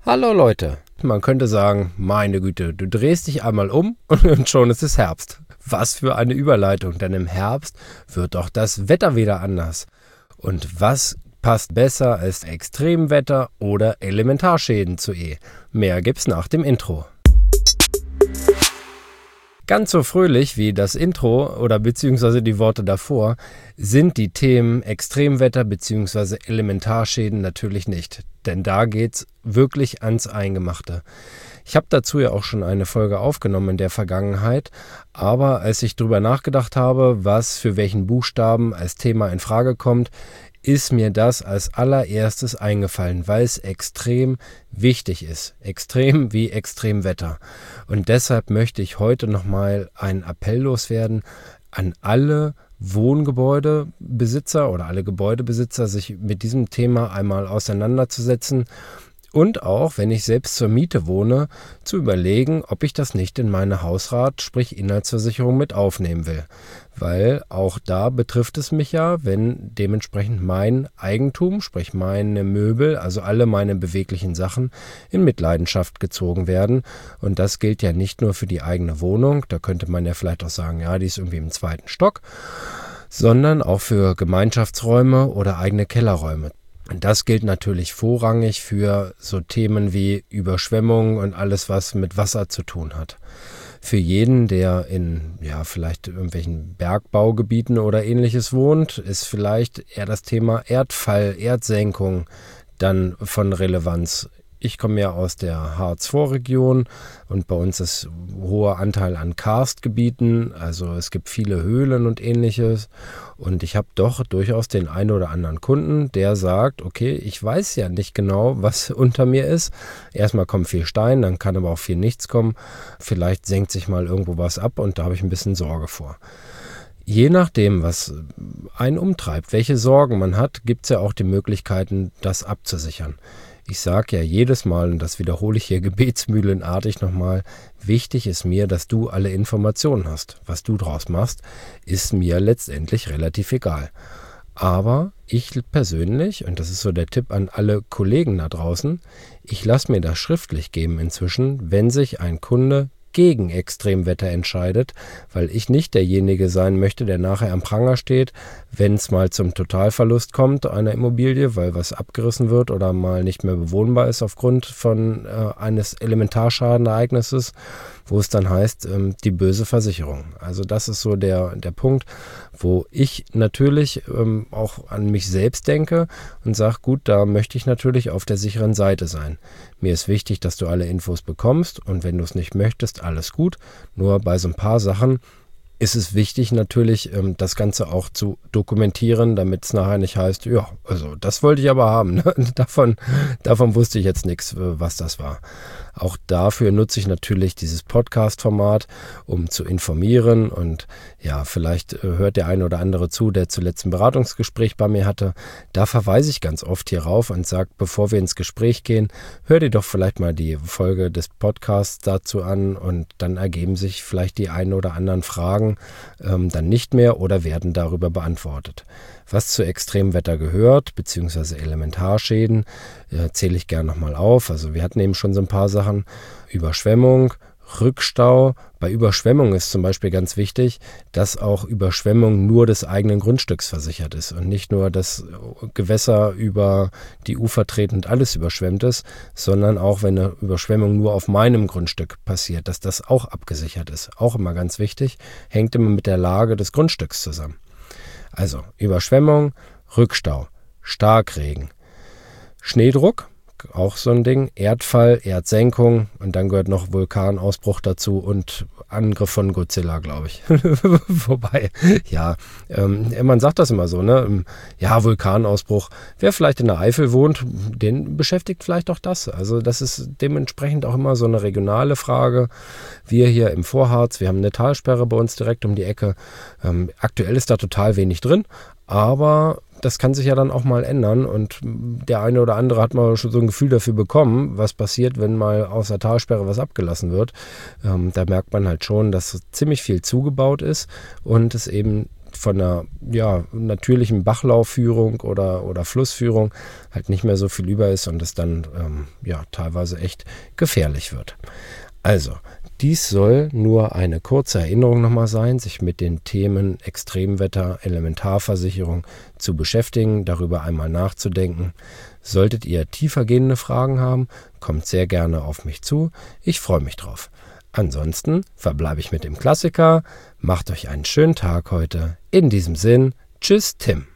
Hallo Leute, man könnte sagen, meine Güte, du drehst dich einmal um und schon ist es Herbst. Was für eine Überleitung, denn im Herbst wird doch das Wetter wieder anders. Und was passt besser als Extremwetter oder Elementarschäden zu Mehr gibt's nach dem Intro. Ganz so fröhlich wie das Intro oder beziehungsweise die Worte davor sind die Themen Extremwetter beziehungsweise Elementarschäden natürlich nicht. Denn da geht's wirklich ans Eingemachte. Ich habe dazu ja auch schon eine Folge aufgenommen in der Vergangenheit, aber als ich drüber nachgedacht habe, was für welchen Buchstaben als Thema in Frage kommt, ist mir das als allererstes eingefallen, weil es extrem wichtig ist. Extrem wie Extremwetter. Und deshalb möchte ich heute nochmal einen Appell loswerden an alle Wohngebäudebesitzer oder alle Gebäudebesitzer, sich mit diesem Thema einmal auseinanderzusetzen und auch, wenn ich selbst zur Miete wohne, zu überlegen, ob ich das nicht in meine Hausrat, sprich Inhaltsversicherung, mit aufnehmen will. Weil auch da betrifft es mich ja, wenn dementsprechend mein Eigentum, sprich meine Möbel, also alle meine beweglichen Sachen, in Mitleidenschaft gezogen werden. Und das gilt ja nicht nur für die eigene Wohnung, da könnte man ja vielleicht auch sagen, ja, die ist irgendwie im 2. Stock, sondern auch für Gemeinschaftsräume oder eigene Kellerräume. Und das gilt natürlich vorrangig für so Themen wie Überschwemmung und alles, was mit Wasser zu tun hat. Für jeden, der in vielleicht irgendwelchen Bergbaugebieten oder ähnliches wohnt, ist vielleicht eher das Thema Erdfall, Erdsenkung dann von Relevanz. Ich komme ja aus der Harz-Vorregion und bei uns ist hoher Anteil an Karstgebieten, also es gibt viele Höhlen und ähnliches und ich habe doch durchaus den einen oder anderen Kunden, der sagt, okay, ich weiß ja nicht genau, was unter mir ist. Erstmal kommt viel Stein, dann kann aber auch viel nichts kommen. Vielleicht senkt sich mal irgendwo was ab und da habe ich ein bisschen Sorge vor. Je nachdem, was einen umtreibt, welche Sorgen man hat, gibt es ja auch die Möglichkeiten, das abzusichern. Ich sage ja jedes Mal, und das wiederhole ich hier gebetsmühlenartig nochmal, wichtig ist mir, dass du alle Informationen hast. Was du draus machst, ist mir letztendlich relativ egal. Aber ich persönlich, und das ist so der Tipp an alle Kollegen da draußen, ich lasse mir das schriftlich geben inzwischen, wenn sich ein Kunde gegen Extremwetter entscheidet, weil ich nicht derjenige sein möchte, der nachher am Pranger steht, wenn es mal zum Totalverlust kommt einer Immobilie, weil was abgerissen wird oder mal nicht mehr bewohnbar ist aufgrund von eines Elementarschadenereignisses, wo es dann heißt, die böse Versicherung. Also das ist so der Punkt, wo ich natürlich auch an mich selbst denke und sage, gut, da möchte ich natürlich auf der sicheren Seite sein. Mir ist wichtig, dass du alle Infos bekommst und wenn du es nicht möchtest, alles gut. Nur bei so ein paar Sachen ist es wichtig natürlich, das Ganze auch zu dokumentieren, damit es nachher nicht heißt, ja, also das wollte ich aber haben. Ne? Davon wusste ich jetzt nichts, was das war. Auch dafür nutze ich natürlich dieses Podcast-Format, um zu informieren und ja, vielleicht hört der eine oder andere zu, der zuletzt ein Beratungsgespräch bei mir hatte. Da verweise ich ganz oft hier rauf und sage, bevor wir ins Gespräch gehen, hör dir doch vielleicht mal die Folge des Podcasts dazu an und dann ergeben sich vielleicht die einen oder anderen Fragen dann nicht mehr oder werden darüber beantwortet. Was zu Extremwetter gehört, beziehungsweise Elementarschäden, zähle ich gerne nochmal auf. Also wir hatten eben schon so ein paar Sachen. Überschwemmung, Rückstau. Bei Überschwemmung ist zum Beispiel ganz wichtig, dass auch Überschwemmung nur des eigenen Grundstücks versichert ist und nicht nur das Gewässer über die Ufer treten und alles überschwemmt ist, sondern auch wenn eine Überschwemmung nur auf meinem Grundstück passiert, dass das auch abgesichert ist. Auch immer ganz wichtig, hängt immer mit der Lage des Grundstücks zusammen. Also Überschwemmung, Rückstau, Starkregen, Schneedruck, auch so ein Ding, Erdfall, Erdsenkung und dann gehört noch Vulkanausbruch dazu und Angriff von Godzilla, glaube ich. Wobei, ja, man sagt das immer so, ne? Ja, Vulkanausbruch. Wer vielleicht in der Eifel wohnt, den beschäftigt vielleicht auch das. Also das ist dementsprechend auch immer so eine regionale Frage. Wir hier im Vorharz, wir haben eine Talsperre bei uns direkt um die Ecke. Aktuell ist da total wenig drin, aber das kann sich ja dann auch mal ändern und der eine oder andere hat mal schon so ein Gefühl dafür bekommen, was passiert, wenn mal aus der Talsperre was abgelassen wird. Da merkt man halt schon, dass ziemlich viel zugebaut ist und es eben von einer natürlichen Bachlaufführung oder Flussführung halt nicht mehr so viel über ist und es dann teilweise echt gefährlich wird. Also, dies soll nur eine kurze Erinnerung nochmal sein, sich mit den Themen Extremwetter, Elementarversicherung zu beschäftigen, darüber einmal nachzudenken. Solltet ihr tiefergehende Fragen haben, kommt sehr gerne auf mich zu. Ich freue mich drauf. Ansonsten verbleibe ich mit dem Klassiker. Macht euch einen schönen Tag heute. In diesem Sinn, tschüss Tim.